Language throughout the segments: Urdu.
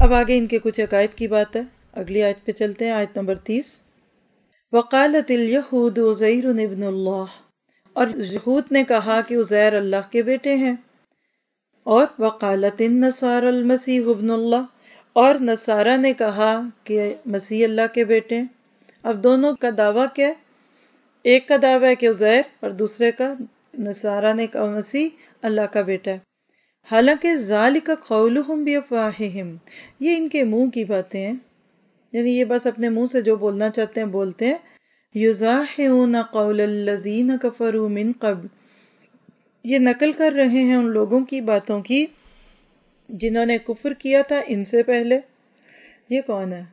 اب آگے ان کے کچھ عقائد کی بات ہے، اگلی آیت پہ چلتے ہیں، آیت نمبر 30۔ وقالت الیہود عزیر ابن اللہ، اور یہود نے کہا کہ عزیر اللہ کے بیٹے ہیں، اور وقالت النصارى المسیح ابن اللہ، اور نصارہ نے کہا کہ مسیح اللہ کے بیٹے ہیں۔ اب دونوں کا دعویٰ کیا ہے؟ ایک کا دعویٰ ہے کہ عزیر، اور دوسرے کا نصارہ نے کہا مسیح اللہ کا بیٹا ہے۔ حالانکہ ذالک قولہم بافواہہم، یہ ان کے منہ کی باتیں ہیں، یعنی یہ بس اپنے منہ سے جو بولنا چاہتے ہیں بولتے ہیں۔ یضاہئون قول الذین کفروا من قبل، یہ نقل کر رہے ہیں ان لوگوں کی باتوں کی جنہوں نے کفر کیا تھا ان سے پہلے۔ یہ کون ہے؟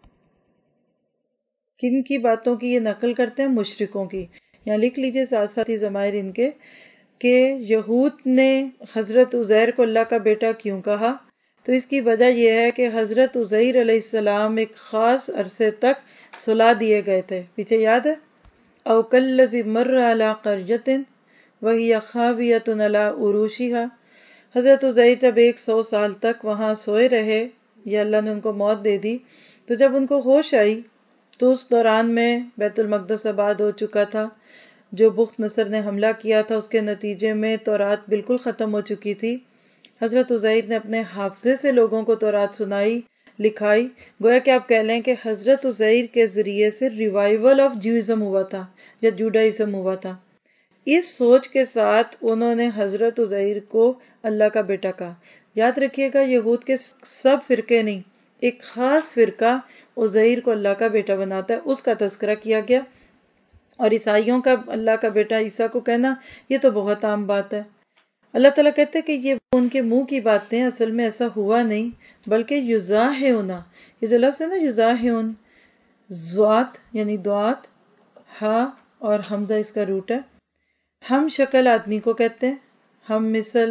کن کی باتوں کی یہ نقل کرتے ہیں؟ مشرکوں کی۔ یہاں لکھ لیجئے ساتھ ساتھ ہی ضمائر ان کے، کہ یہود نے حضرت عزیر کو اللہ کا بیٹا کیوں کہا؟ تو اس کی وجہ یہ ہے کہ حضرت عزیر علیہ السلام ایک خاص عرصے تک سلا دیے گئے تھے، پیچھے یاد ہے؟ او کالذی مر علی قریۃ وہی خاویۃ علی عروشها، حضرت عزیر جب 100 سال تک وہاں سوئے رہے، یا اللہ نے ان کو موت دے دی، تو جب ان کو ہوش آئی تو اس دوران میں بیت المقدس آباد ہو چکا تھا، جو بخت نصر نے حملہ کیا تھا اس کے نتیجے میں تورات بالکل ختم ہو چکی تھی۔ حضرت عزیر نے اپنے حافظے سے لوگوں کو تورات سنائی، لکھائی، گویا کہ آپ کہہ لیں کہ حضرت عزیر کے ذریعے سے ریوائیول آف جوئزم ہوا تھا یا جوڈائزم ہوا تھا۔ اس سوچ کے ساتھ انہوں نے حضرت عزیر کو اللہ کا بیٹا کہا۔ یاد رکھیے گا، یہود کے سب فرقے نہیں، ایک خاص فرقہ عزیر کو اللہ کا بیٹا بناتا ہے، اس کا تذکرہ کیا گیا۔ اور عیسائیوں کا اللہ کا بیٹا عیسیٰ کو کہنا، یہ تو بہت عام بات ہے۔ اللہ تعالیٰ کہتے ہیں کہ یہ ان کے منہ کی باتیں، اصل میں ایسا ہوا نہیں، بلکہ یضاہئون، یہ جو لفظ ہے نا یضاہئون، ذات یعنی دعات، ہا اور حمزہ اس کا روٹ ہے۔ ہم شکل آدمی کو کہتے ہیں، ہم مثل۔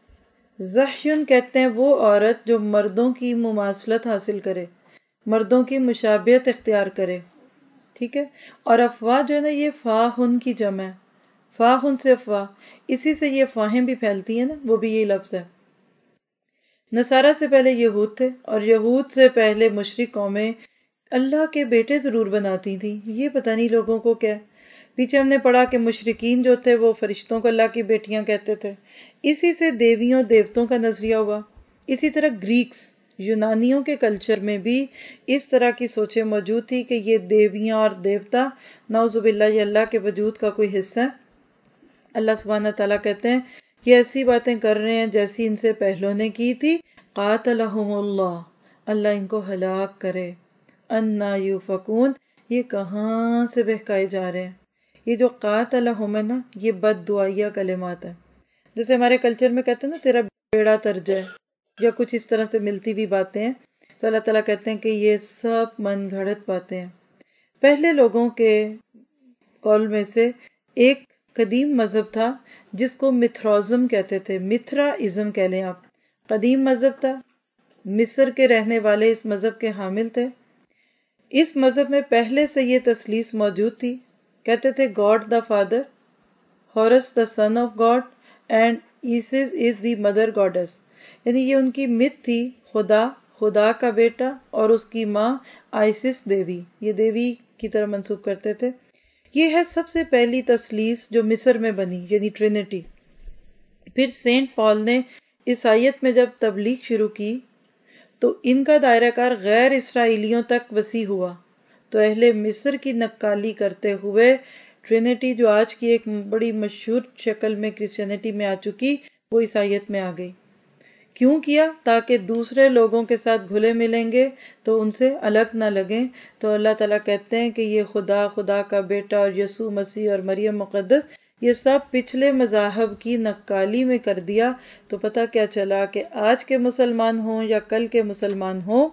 زحیون کہتے ہیں وہ عورت جو مردوں کی مماثلت حاصل کرے، مردوں کی مشابہت اختیار کرے، ٹھیک ہے۔ اور افواہ جو ہے نا، یہ فاہن کی جمع ہے، فاہن سے افواہ، اسی سے یہ افواہیں بھی پھیلتی ہیں نا، وہ بھی یہی لفظ ہے۔ نصارہ سے پہلے یہود تھے، اور یہود سے پہلے مشرک قومیں اللہ کے بیٹے ضرور بناتی تھیں، یہ پتہ نہیں لوگوں کو کیا ہے۔ پیچھے ہم نے پڑھا کہ مشرکین جو تھے وہ فرشتوں کو اللہ کی بیٹیاں کہتے تھے، اسی سے دیویوں دیوتوں کا نظریہ ہوا۔ اسی طرح گریکس، یونانیوں کے کلچر میں بھی اس طرح کی سوچیں موجود تھی کہ یہ دیویاں اور دیوتا نعوذ باللہ یہ اللہ کے وجود کا کوئی حصہ ہے۔ اللہ سبحانہ تعالیٰ کہتے ہیں یہ ایسی باتیں کر رہے ہیں جیسی ان سے پہلوں نے کی تھی، قاتلہم اللہ، اللہ ان کو ہلاک کرے، انا یوفکون، یہ کہاں سے بہکائے جا رہے ہیں۔ یہ جو قاتلہم ہے نا، یہ بد دعائیہ کلمات ہیں، جیسے ہمارے کلچر میں کہتے ہیں نا تیرا بیڑا ترج ہے، یا کچھ اس طرح سے ملتی بھی باتیں ہیں۔ تو اللہ تعالیٰ کہتے ہیں کہ یہ سب من گھڑت باتیں ہیں۔ پہلے لوگوں کے قول میں سے ایک قدیم مذہب تھا جس کو متھرازم کہتے تھے، متھرا ازم کہہ لیں آپ، قدیم مذہب تھا، مصر کے رہنے والے اس مذہب کے حامل تھے۔ اس مذہب میں پہلے سے یہ تثلیث موجود تھی، کہتے تھے god the father, Horus the son of god, and Isis is the mother goddess, یعنی یہ ان کی مت تھی، خدا، خدا کا بیٹا، اور اس کی ماں آئسس دیوی، یہ دیوی کی طرح منسوب کرتے تھے۔ یہ ہے سب سے پہلی تثلیث جو مصر میں بنی، یعنی ٹرینٹی۔ پھر سینٹ پال نے عیسائیت میں جب تبلیغ شروع کی تو ان کا دائرہ کار غیر اسرائیلیوں تک وسیع ہوا، تو اہل مصر کی نقالی کرتے ہوئے ٹرینٹی جو آج کی ایک بڑی مشہور شکل میں کرسچینٹی میں آ چکی، وہ عیسائیت میں آ گئی۔ کیوں کیا؟ تاکہ دوسرے لوگوں کے ساتھ گھلے ملیں گے تو ان سے الگ نہ لگیں۔ تو اللہ تعالیٰ کہتے ہیں کہ یہ خدا، خدا کا بیٹا اور یسوع مسیح اور مریم مقدس، یہ سب پچھلے مذاہب کی نقالی میں کر دیا۔ تو پتہ کیا چلا کہ آج کے مسلمان ہوں یا کل کے مسلمان ہوں،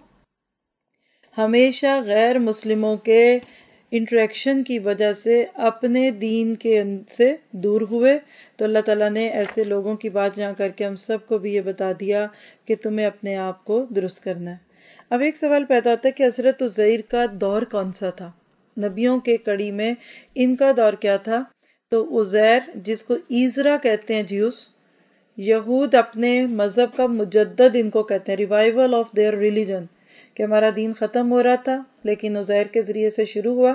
ہمیشہ غیر مسلموں کے انٹریکشن کی وجہ سے اپنے دین کے سے دور ہوئے۔ تو اللہ تعالیٰ نے ایسے لوگوں کی بات جہاں کر کے ہم سب کو بھی یہ بتا دیا کہ تمہیں اپنے آپ کو درست کرنا ہے۔ اب ایک سوال پیدا ہوتا ہے کہ حضرت عزیر کا دور کون سا تھا؟ نبیوں کے کڑی میں ان کا دور کیا تھا؟ تو عزیر، جس کو ایزرا کہتے ہیں جیوس، یہود اپنے مذہب کا مجدد ان کو کہتے ہیں، ریوائول آف دیئر ریلیجن، کہ ہمارا دین ختم ہو رہا تھا لیکن عزیر کے ذریعے سے شروع ہوا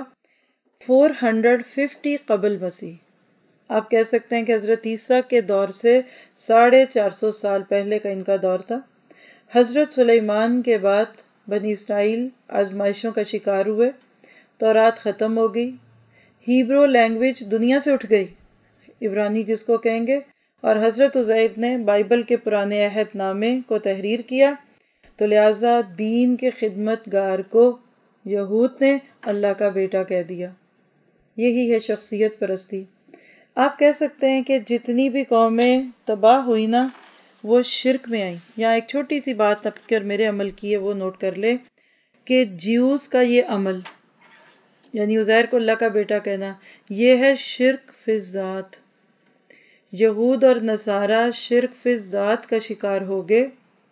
450 قبل مسیح۔ آپ کہہ سکتے ہیں کہ حضرت عیسیٰ کے دور سے 450 سال پہلے کا ان کا دور تھا۔ حضرت سلیمان کے بعد بنی اسرائیل آزمائشوں کا شکار ہوئے، تورات ختم ہو گئی، ہیبرو لینگویج دنیا سے اٹھ گئی، عبرانی جس کو کہیں گے، اور حضرت عزیر نے بائبل کے پرانے عہد نامے کو تحریر کیا، تو لہٰذا دین کے خدمت گار کو یہود نے اللہ کا بیٹا کہہ دیا۔ یہی ہے شخصیت پرستی۔ آپ کہہ سکتے ہیں کہ جتنی بھی قومیں تباہ ہوئی نا وہ شرک میں آئیں۔ یہاں ایک چھوٹی سی بات اب کر میرے عمل کی ہے وہ نوٹ کر لیں کہ جیوز کا یہ عمل، یعنی عزیر کو اللہ کا بیٹا کہنا، یہ ہے شرک فی الذات۔ یہود اور نصارہ شرک فی الذات کا شکار ہو گئے۔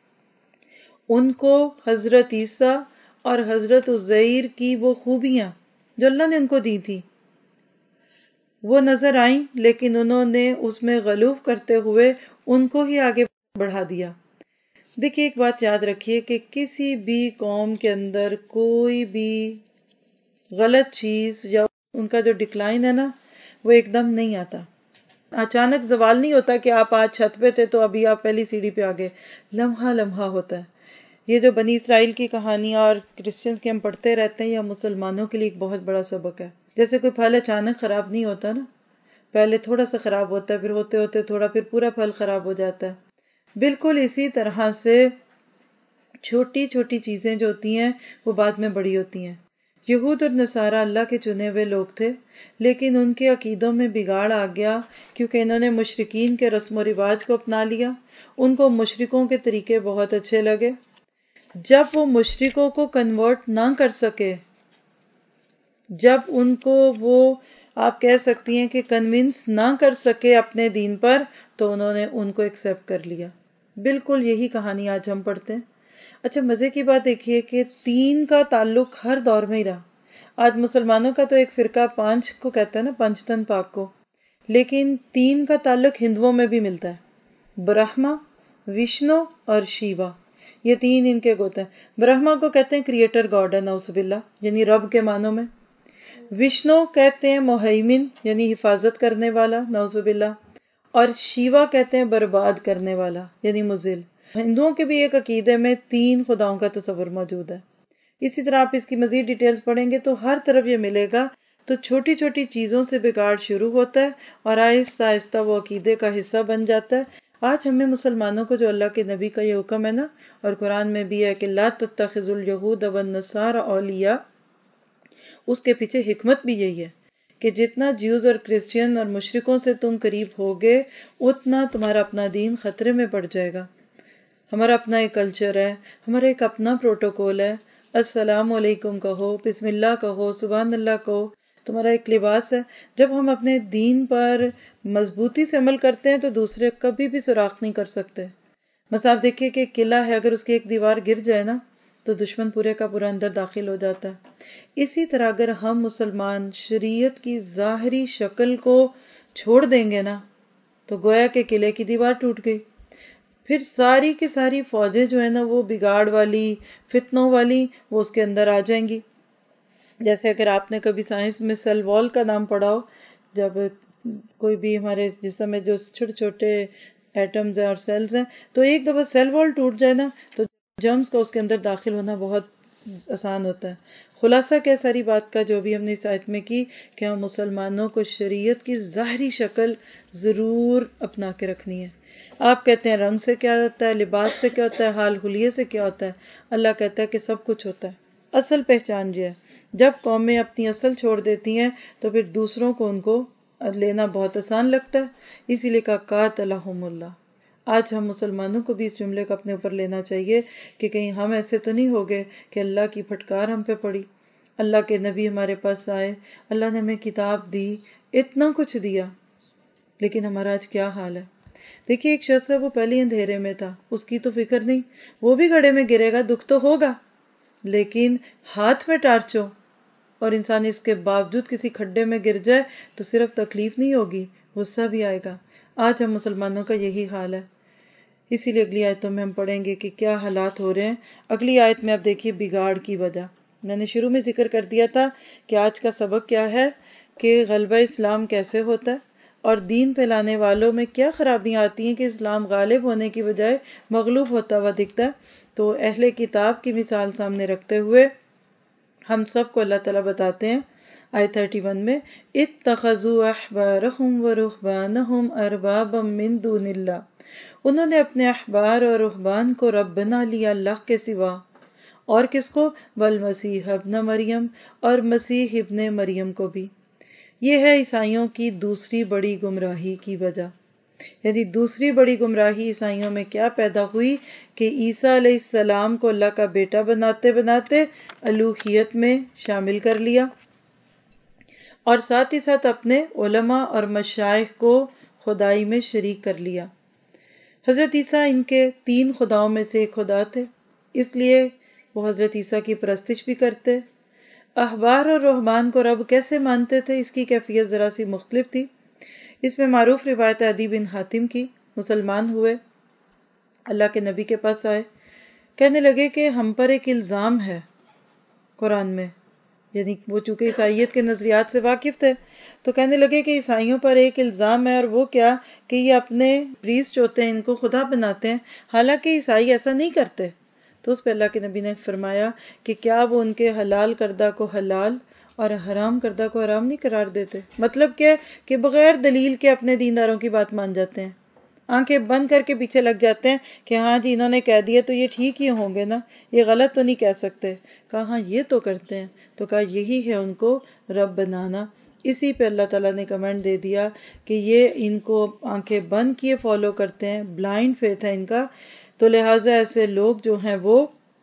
ان کو حضرت عیسیٰ اور حضرت عزیر کی وہ خوبیاں جو اللہ نے ان کو دی تھی وہ نظر آئیں، لیکن انہوں نے اس میں غلو کرتے ہوئے ان کو ہی آگے بڑھا دیا۔ دیکھیے ایک بات یاد رکھیے کہ کسی بھی قوم کے اندر کوئی بھی غلط چیز یا ان کا جو ڈکلائن ہے نا وہ ایک دم نہیں آتا، اچانک زوال نہیں ہوتا کہ آپ آج چھت پہ تھے تو ابھی آپ پہلی سیڑھی پہ آگے، لمحہ لمحہ ہوتا ہے۔ یہ جو بنی اسرائیل کی کہانیاں اور کرسچنز کے ہم پڑھتے رہتے ہیں، یہ مسلمانوں کے لیے ایک بہت بڑا سبق ہے۔ جیسے کوئی پھل اچانک خراب نہیں ہوتا نا، پہلے تھوڑا سا خراب ہوتا ہے، پھر ہوتے ہوتے تھوڑا، پھر پورا پھل خراب ہو جاتا ہے۔ بالکل اسی طرح سے چھوٹی چھوٹی چیزیں جو ہوتی ہیں وہ بعد میں بڑی ہوتی ہیں۔ یہود اور نصارہ اللہ کے چنے ہوئے لوگ تھے، لیکن ان کے عقیدوں میں بگاڑ آ گیا کیونکہ انہوں نے مشرکین کے رسم و رواج کو اپنا لیا۔ ان کو مشرکوں کے طریقے بہت اچھے لگے۔ جب وہ مشرکوں کو کنورٹ نہ کر سکے، جب ان کو وہ آپ کہہ سکتی ہیں کہ کنونس نہ کر سکے اپنے دین پر، تو انہوں نے ان کو ایکسیپٹ کر لیا۔ بالکل یہی کہانی آج ہم پڑھتے ہیں۔ اچھا مزے کی بات دیکھیے کہ تین کا تعلق ہر دور میں ہی رہا۔ آج مسلمانوں کا تو ایک فرقہ پانچ کو کہتا ہے نا، پنچ تن پاک کو، لیکن تین کا تعلق ہندوؤں میں بھی ملتا ہے، برہما، وشنو اور شیوا، یہ تین ان کے گوت ہیں۔ برہما کو کہتے ہیں کریٹر گاڈ ہے، نعوذ باللہ، یعنی رب کے معنوں میں۔ وشنو کہتے ہیں مہیمن، یعنی حفاظت کرنے والا، نعوذ باللہ، اور شیوا کہتے ہیں برباد کرنے والا، یعنی مضل۔ ہندوؤں کے بھی ایک عقیدے میں تین خداؤں کا تصور موجود ہے۔ اسی طرح آپ اس کی مزید ڈیٹیلز پڑھیں گے تو ہر طرف یہ ملے گا۔ تو چھوٹی چھوٹی چیزوں سے بگاڑ شروع ہوتا ہے اور آہستہ آہستہ وہ عقیدے کا حصہ بن جاتا ہے۔ آج ہمیں مسلمانوں کو جو اللہ کے نبی کا یہ حکم ہے نا، اور قرآن میں بھی ہے کہ لا تتخذوا اليہود والنصارى اولیاء، اس کے پیچھے حکمت بھی یہی ہے کہ جتنا جیوز اور کرسچین اور مشرکوں سے تم قریب ہوگے اتنا تمہارا اپنا دین خطرے میں پڑ جائے گا۔ ہمارا اپنا ایک کلچر ہے، ہمارا ایک اپنا پروٹوکول ہے، السلام علیکم کہو، بسم اللہ کہو، سبحان اللہ کہو، تمہارا ایک لباس ہے۔ جب ہم اپنے دین پر مضبوطی سے عمل کرتے ہیں تو دوسرے کبھی بھی سراغ نہیں کر سکتے۔ بس آپ دیکھیے کہ ایک قلعہ ہے، اگر اس کی ایک دیوار گر جائے نا تو دشمن پورے کا پورا اندر داخل ہو جاتا ہے۔ اسی طرح اگر ہم مسلمان شریعت کی ظاہری شکل کو چھوڑ دیں گے نا تو گویا کہ قلعے کی دیوار ٹوٹ گئی، پھر ساری کی ساری فوجیں جو ہے نا وہ بگاڑ والی، فتنوں والی، وہ اس کے اندر آ جائیں گی۔ جیسے اگر آپ نے کبھی سائنس میں سیل وال کا نام پڑھا ہو، جب کوئی بھی ہمارے جسم میں جو چھوٹے چھوٹے ایٹمز ہیں اور سیلز ہیں، تو ایک دفعہ سیل وال ٹوٹ جائے نا تو جرمز کا اس کے اندر داخل ہونا بہت آسان ہوتا ہے۔ خلاصہ کیا ساری بات کا جو بھی ہم نے اس آیت میں کی کہ ہم مسلمانوں کو شریعت کی ظاہری شکل ضرور اپنا کے رکھنی ہے۔ آپ کہتے ہیں رنگ سے کیا ہوتا ہے، لباس سے کیا ہوتا ہے، حال حلیے سے کیا ہوتا ہے، اللہ کہتا ہے کہ سب کچھ ہوتا ہے۔ اصل پہچان یہ ہے، جب قومیں اپنی اصل چھوڑ دیتی ہیں تو پھر دوسروں کو ان کو لینا بہت آسان لگتا ہے، اسی لیے کہا قاتلہم اللہ۔ آج ہم مسلمانوں کو بھی اس جملے کو اپنے اوپر لینا چاہیے کہ کہیں ہم ایسے تو نہیں ہو گئے کہ اللہ کی پھٹکار ہم پہ پڑی، اللہ کے نبی ہمارے پاس آئے، اللہ نے ہمیں کتاب دی، اتنا کچھ دیا، لیکن ہمارا آج کیا حال ہے۔ دیکھیے ایک شخص ہے، وہ پہلے اندھیرے میں تھا، اس کی تو فکر نہیں، وہ بھی گڑھے میں گرے گا، دکھ تو ہوگا، لیکن ہاتھ میں ٹارچ ہو اور انسان اس کے باوجود کسی کھڈے میں گر جائے تو صرف تکلیف نہیں ہوگی، غصہ بھی آئے گا۔ آج ہم مسلمانوں کا یہی حال ہے۔ اسی لیے اگلی آیتوں میں ہم پڑھیں گے کہ کیا حالات ہو رہے ہیں۔ اگلی آیت میں آپ دیکھیے بگاڑ کی وجہ، میں نے شروع میں ذکر کر دیا تھا کہ آج کا سبق کیا ہے کہ غلبہ اسلام کیسے ہوتا ہے اور دین پھیلانے والوں میں کیا خرابیاں آتی ہیں کہ اسلام غالب ہونے کی بجائے مغلوب ہوتا ہوا دکھتا ہے۔ تو اہل کتاب کی مثال سامنے رکھتے ہوئے ہم سب کو اللہ تعالیٰ بتاتے ہیں آیت 31 میں اتخذوا احبارهم ورهبانهم اربابا من دون اللہ، انہوں نے اپنے احبار اور رہبان کو رب بنا لیا اللہ کے سوا، اور کس کو؟ والمسیح ابن مریم، اور مسیح ابن مریم کو بھی۔ یہ ہے عیسائیوں کی دوسری بڑی گمراہی کی وجہ، یعنی دوسری بڑی گمراہی عیسائیوں میں کیا پیدا ہوئی کہ عیسیٰ علیہ السلام کو اللہ کا بیٹا بناتے بناتے الوہیت میں شامل کر لیا، اور ساتھ ہی ساتھ اپنے علماء اور مشائخ کو خدائی میں شریک کر لیا۔ حضرت عیسیٰ ان کے 3 خداؤں میں سے ایک خدا تھے، اس لیے وہ حضرت عیسیٰ کی پرستش بھی کرتے۔ احبار اور رہبان کو رب کیسے مانتے تھے، اس کی کیفیت ذرا سی مختلف تھی۔ اس میں معروف روایت عدی بن حاتم کی، مسلمان ہوئے، اللہ کے نبی کے پاس آئے، کہنے لگے کہ ہم پر ایک الزام ہے قرآن میں، یعنی وہ چونکہ عیسائیت کے نظریات سے واقف تھے تو کہنے لگے کہ عیسائیوں پر ایک الزام ہے، اور وہ کیا کہ یہ اپنے پریسٹ ہوتے ہیں ان کو خدا بناتے ہیں، حالانکہ عیسائی ایسا نہیں کرتے۔ تو اس پہ اللہ کے نبی نے فرمایا کہ کیا وہ ان کے حلال کردہ کو حلال اور حرام کردہ کو حرام نہیں قرار دیتے؟ مطلب کیا کہ بغیر دلیل کے اپنے دینداروں کی بات مان جاتے ہیں، آنکھیں بند کر کے پیچھے لگ جاتے ہیں کہ ہاں جی انہوں نے کہہ دیا تو یہ ٹھیک ہی ہوں گے نا، یہ غلط تو نہیں کہہ سکتے۔ کہا ہاں یہ تو کرتے ہیں، تو کہا یہی ہے ان کو رب بنانا۔ اسی پہ اللہ تعالیٰ نے کمنٹ دے دیا کہ یہ ان کو آنکھیں بند کیے فالو کرتے ہیں، بلائنڈ فیتھ ہے ان کا، تو لہٰذا ایسے لوگ جو ہیں وہ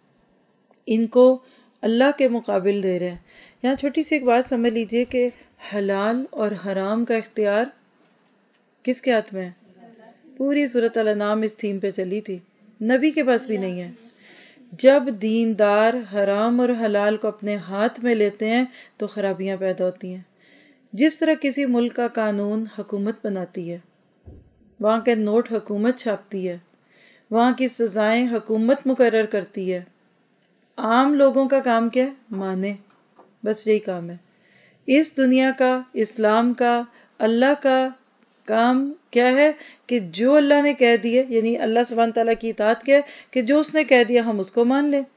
ان کو اللہ کے مقابل دے رہے ہیں۔ یہاں چھوٹی سی ایک بات سمجھ لیجئے کہ حلال اور حرام کا اختیار کس کے ہاتھ میں ہے؟ پوری سورۃ الانعام اس تھیم پہ چلی تھی، نبی کے پاس بھی نہیں ہے۔ جب دیندار حرام اور حلال کو اپنے ہاتھ میں لیتے ہیں تو خرابیاں پیدا ہوتی ہیں۔ جس طرح کسی ملک کا قانون حکومت بناتی ہے، وہاں کے نوٹ حکومت چھاپتی ہے، وہاں کی سزائیں حکومت مقرر کرتی ہے، عام لوگوں کا کام کیا ہے؟ مانے، بس یہی کام ہے۔ اس دنیا کا، اسلام کا، اللہ کا کام کیا ہے کہ جو اللہ نے کہہ دیے، یعنی اللہ سبحانہ تعالیٰ کی اطاعت کیا ہے کہ جو اس نے کہہ دیا ہم اس کو مان لیں۔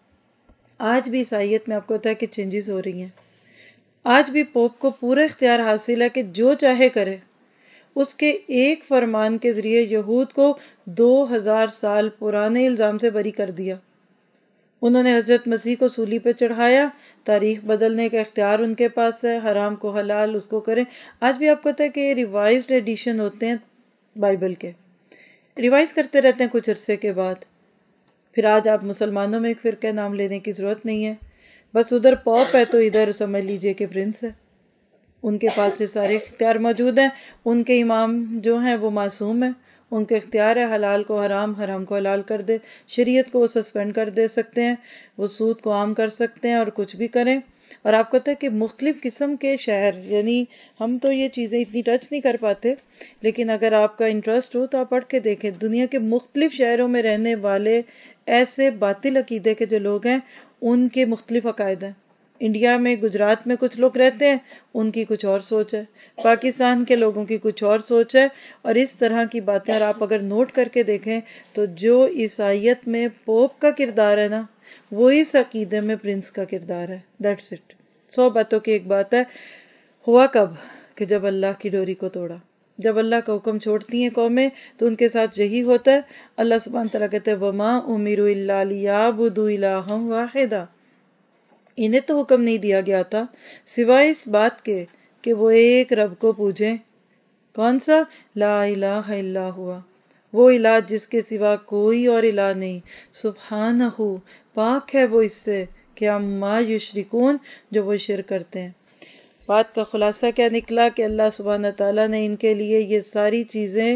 آج بھی عیسائیت میں آپ کو پتا ہے کہ چینجز ہو رہی ہیں، آج بھی پوپ کو پورا اختیار حاصل ہے کہ جو چاہے کرے۔ اس کے ایک فرمان کے ذریعے یہود کو 2000 سال پرانے الزام سے بری کر دیا۔ انہوں نے حضرت مسیح کو صلیب پہ چڑھایا، تاریخ بدلنے کا اختیار ان کے پاس ہے، حرام کو حلال اس کو کریں۔ آج بھی آپ کو پتا ہے کہ ریوائزڈ ایڈیشن ہوتے ہیں بائبل کے، ریوائز کرتے رہتے ہیں کچھ عرصے کے بعد۔ پھر آج آپ مسلمانوں میں ایک فرقہ نام لینے کی ضرورت نہیں ہے، بس ادھر پوپ ہے تو ادھر سمجھ لیجئے کہ پرنس ہے، ان کے پاس یہ سارے اختیار موجود ہیں۔ ان کے امام جو ہیں وہ معصوم ہیں، ان کے اختیار ہے حلال کو حرام، حرام کو حلال کر دے، شریعت کو وہ سسپینڈ کر دے سکتے ہیں، وہ سود کو عام کر سکتے ہیں اور کچھ بھی کریں۔ اور آپ کو پتہ ہے کہ مختلف قسم کے شہر، یعنی ہم تو یہ چیزیں اتنی ٹچ نہیں کر پاتے، لیکن اگر آپ کا انٹرسٹ ہو تو آپ پڑھ کے دیکھیں، دنیا کے مختلف شہروں میں رہنے والے ایسے باطل عقیدے کے جو لوگ ہیں ان کے مختلف عقائد ہیں۔ انڈیا میں، گجرات میں کچھ لوگ رہتے ہیں، ان کی کچھ اور سوچ ہے، پاکستان کے لوگوں کی کچھ اور سوچ ہے، اور اس طرح کی باتیں۔ اور آپ اگر نوٹ کر کے دیکھیں تو جو عیسائیت میں پوپ کا کردار ہے نا، وہ اس عقیدے میں پرنس کا کردار ہے۔ That's it. 100 باتوں کی ایک بات ہے، ہوا کب کہ جب اللہ کی ڈوری کو توڑا، جب اللہ کا حکم چھوڑتی ہیں قومیں تو ان کے ساتھ یہی ہوتا ہے۔ اللہ سبحانہ تعالیٰ کہتے ہیں وَمَا أُمِرُوا إِلَّا لِيَعْبُدُوا إِلَٰهًا وَاحِدًا، انہیں تو حکم نہیں دیا گیا تھا سوائے اس بات کے کہ وہ ایک رب کو پوجیں۔ کون سا؟ لا الہ الا ہوا، وہ الہ جس کے سوا کوئی اور الہ نہیں، سبحانہ، پاک ہے وہ اس سے کہ عما یشرکون، جو وہ شرک کرتے ہیں۔ بات کا خلاصہ کیا نکلا کہ اللہ سبحانہ تعالیٰ نے ان کے لیے یہ ساری چیزیں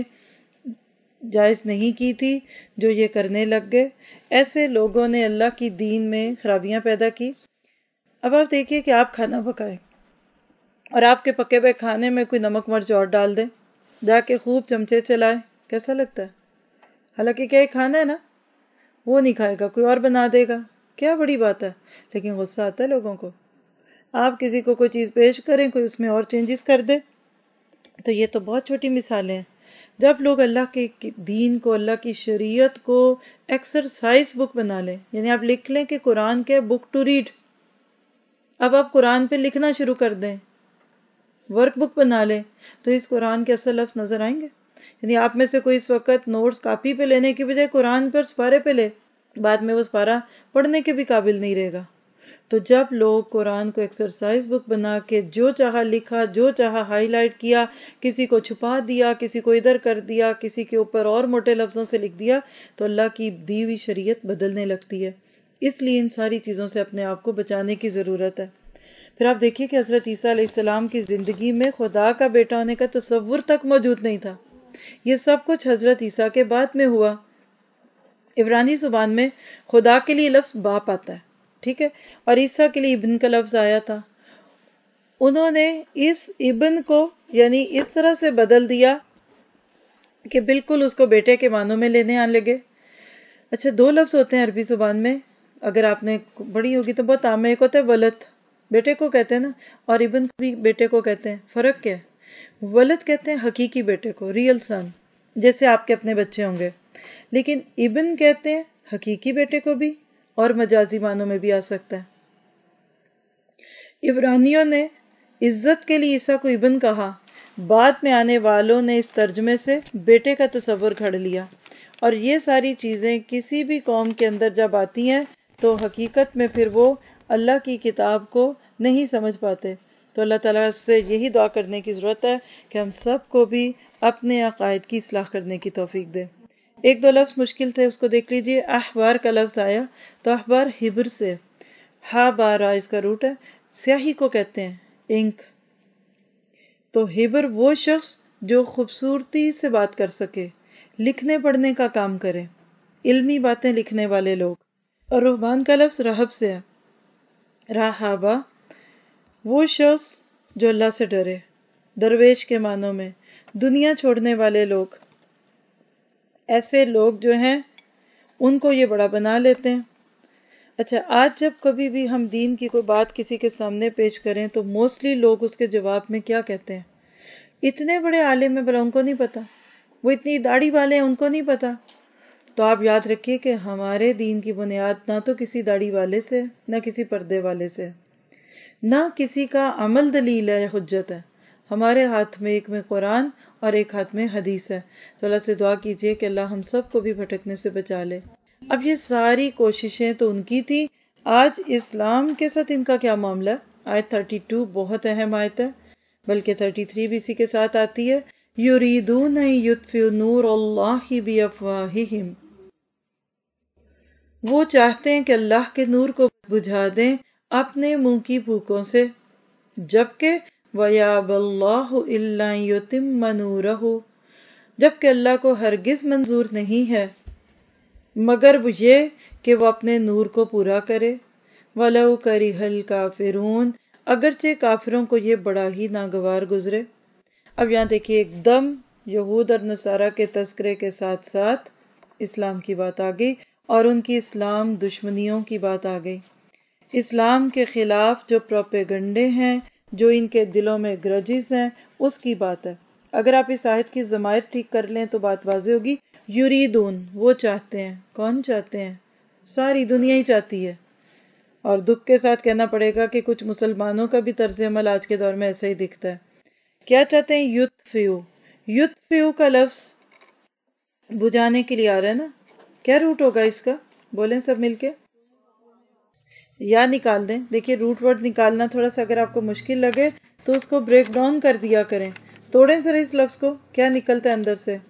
جائز نہیں کی تھی جو یہ کرنے لگ گئے۔ ایسے لوگوں نے اللہ کی دین میں خرابیاں پیدا کی۔ اب آپ دیکھیے کہ آپ کھانا پکائیں اور آپ کے پکے ہوئے کھانے میں کوئی نمک مرچ اور ڈال دیں، جا کے خوب چمچے چلائیں، کیسا لگتا ہے؟ حالانکہ کیا کھانا ہے نا، وہ نہیں کھائے گا، کوئی اور بنا دے گا، کیا بڑی بات ہے، لیکن غصہ آتا ہے لوگوں کو۔ آپ کسی کو کوئی چیز پیش کریں، کوئی اس میں اور چینجز کر دے، تو یہ تو بہت چھوٹی مثالیں ہیں۔ جب لوگ اللہ کے دین کو، اللہ کی شریعت کو ایکسرسائز بک بنا لیں، یعنی آپ لکھ لیں کہ قرآن کے بک ٹو ریڈ، اب آپ قرآن پہ لکھنا شروع کر دیں، ورک بک بنا لیں، تو اس قرآن کے اصل لفظ نظر آئیں گے۔ یعنی آپ میں سے کوئی اس وقت نوٹس کاپی پہ لینے کی بجائے قرآن پر سپارے پہ لے، بعد میں وہ سپارہ پڑھنے کے بھی قابل نہیں رہے گا۔ تو جب لوگ قرآن کو ایکسرسائز بک بنا کے جو چاہا لکھا، جو چاہا ہائی لائٹ کیا، کسی کو چھپا دیا، کسی کو ادھر کر دیا، کسی کے اوپر اور موٹے لفظوں سے لکھ دیا، تو اللہ کی دی ہوئی شریعت بدلنے لگتی ہے۔ اس لیے ان ساری چیزوں سے اپنے آپ کو بچانے کی ضرورت ہے۔ پھر آپ دیکھیے کہ حضرت عیسیٰ علیہ السلام کی زندگی میں خدا کا بیٹا ہونے کا تصور تک موجود نہیں تھا۔ یہ سب کچھ حضرت عیسیٰ کے بعد میں ہوا۔ عبرانی زبان میں خدا کے لیے لفظ باپ آتا ہے، ٹھیک ہے، اور عیسیٰ کے لیے ابن کا لفظ آیا تھا۔ انہوں نے اس ابن کو یعنی اس طرح سے بدل دیا کہ بالکل اس کو بیٹے کے معنوں میں لینے آنے لگے۔ اچھا، دو لفظ ہوتے ہیں عربی زبان میں، اگر آپ نے پڑھی ہوگی تو بہت عام ہے، ایک ہوتا ہے ولد، بیٹے کو کہتے ہیں نا، اور ابن بھی بیٹے کو کہتے ہیں۔ فرق کیا ہے؟ ولد کہتے ہیں حقیقی بیٹے کو، ریئل سن، جیسے آپ کے اپنے بچے ہوں گے، لیکن ابن کہتے ہیں حقیقی بیٹے کو بھی، اور مجازی معنوں میں بھی آ سکتا ہے۔ عبرانیوں نے عزت کے لیے عیسیٰ کو ابن کہا، بعد میں آنے والوں نے اس ترجمے سے بیٹے کا تصور گھڑ لیا، اور یہ ساری چیزیں کسی بھی قوم کے اندر جب آتی ہیں تو حقیقت میں پھر وہ اللہ کی کتاب کو نہیں سمجھ پاتے۔ تو اللہ تعالیٰ سے یہی دعا کرنے کی ضرورت ہے کہ ہم سب کو بھی اپنے عقائد کی اصلاح کرنے کی توفیق دے۔ ایک دو لفظ مشکل تھے، اس کو دیکھ لیجئے۔ احبار کا لفظ آیا تو احبار ہبر سے، ہا بارا اس کا روٹ ہے، سیاہی کو کہتے ہیں، انک۔ تو ہبر وہ شخص جو خوبصورتی سے بات کر سکے، لکھنے پڑھنے کا کام کرے، علمی باتیں لکھنے والے لوگ۔ اور رہبان کا لفظ رہب سے ہے، راہابا، وہ شخص جو اللہ سے ڈرے، درویش کے معنوں میں، دنیا چھوڑنے والے لوگ، ایسے لوگ جو ہیں ان کو یہ بڑا بنا لیتے ہیں۔ اچھا، آج جب کبھی بھی ہم دین کی کوئی بات کسی کے سامنے پیش کریں تو موسٹلی لوگ اس کے جواب میں کیا کہتے ہیں؟ اتنے بڑے عالم ہیں بھلا ان کو نہیں پتا، وہ اتنی داڑھی والے ہیں ان کو نہیں پتا۔ تو آپ یاد رکھیے کہ ہمارے دین کی بنیاد نہ تو کسی داڑھی والے سے، نہ کسی پردے والے سے، نہ کسی کا عمل دلیل ہے، حجت ہے۔ ہمارے ہاتھ میں ایک میں قرآن اور ایک ہاتھ میں حدیث ہے۔ تو اللہ سے دعا کیجئے کہ اللہ ہم سب کو بھی بھٹکنے سے بچا لے۔ اب یہ ساری کوششیں تو ان کی تھی، آج اسلام کے ساتھ ان کا کیا معاملہ ہے؟ آیت 32 بہت اہم آیت ہے، بلکہ 33 بھی اسی کے ساتھ آتی ہے، یریدون ان یطفئوا نور اللہ بافواہہم، وہ چاہتے ہیں کہ اللہ کے نور کو بجھا دیں اپنے منہ کی پھوکوں سے، جبکہ وَيَأْبَى اللَّهُ إِلَّا أَن يُتِمَّ نُورَهُ، جبکہ اللہ کو ہرگز منظور نہیں ہے مگر یہ کہ وہ اپنے نور کو پورا کرے، وَلَوْ كَرِهَ الْكَافِرُونَ، اگرچہ کافروں کو یہ بڑا ہی ناگوار گزرے۔ اب یہاں دیکھیے ایک دم یہود اور نصارہ کے تذکرے کے ساتھ ساتھ اسلام کی بات آ گئی، اور ان کی اسلام دشمنیوں کی بات آ گئی۔ اسلام کے خلاف جو پروپیگنڈے ہیں، جو ان کے دلوں میں گرجز ہیں، اس کی بات ہے۔ اگر آپ اس آیت کی ضمائر ٹھیک کر لیں تو بات واضح ہوگی۔ یریدون، وہ چاہتے ہیں، کون چاہتے ہیں؟ ساری دنیا ہی چاہتی ہے، اور دکھ کے ساتھ کہنا پڑے گا کہ کچھ مسلمانوں کا بھی طرز عمل آج کے دور میں ایسا ہی دکھتا ہے۔ کیا چاہتے ہیں؟ یطفئوا، یطفئوا کا لفظ بجھانے کے لیے آ رہا ہے نا، کیا روٹ ہوگا اس کا؟ بولیں سب مل کے، یا نکال دیں۔ دیکھیے روٹ ورڈ نکالنا تھوڑا سا اگر آپ کو مشکل لگے تو اس کو بریک ڈاؤن کر دیا کریں، توڑیں ذرا اس لفظ کو، کیا نکلتا ہے اندر سے؟